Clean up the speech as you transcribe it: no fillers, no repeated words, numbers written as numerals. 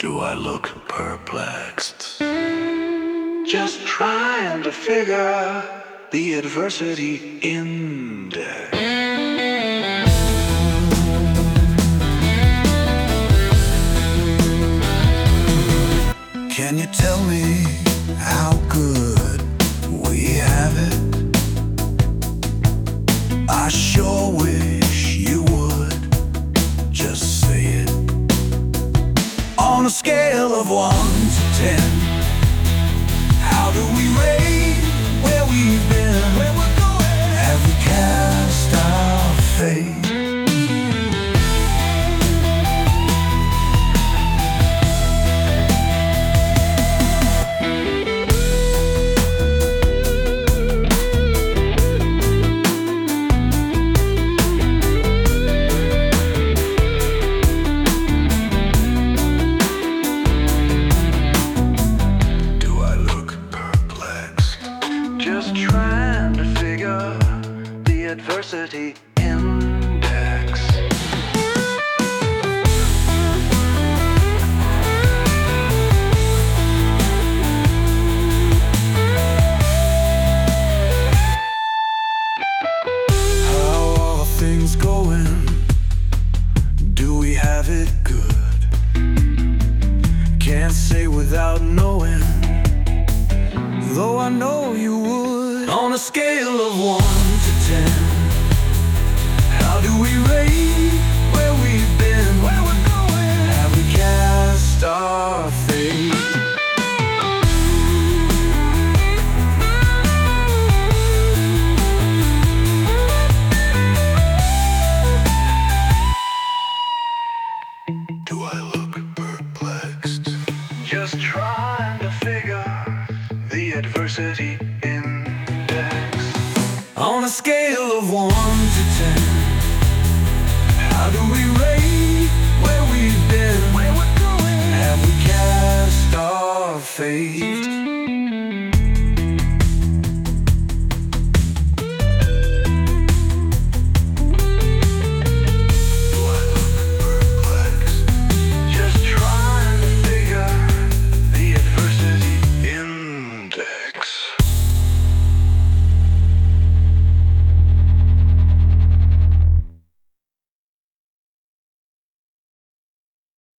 Do I look perplexed? Just trying to figure the adversity index. Can you tell me how good we have it? I sure wish you would just say it. On a scale of 1 to 10, how do we rate where we've been? Where we're going? Have we cast our fate? Just trying to figure the adversity index. How are things going? Do we have it good? Can't say without knowing, though I know you would. On a scale of 1 to 10, how do we rate where we've been? Where we're going? Have we cast our fate? Do I look perplexed? Just trying to figure the adversity index. On a scale of 1 to 10, how do we rate where we've been? Where we're going? Have we cast our fate?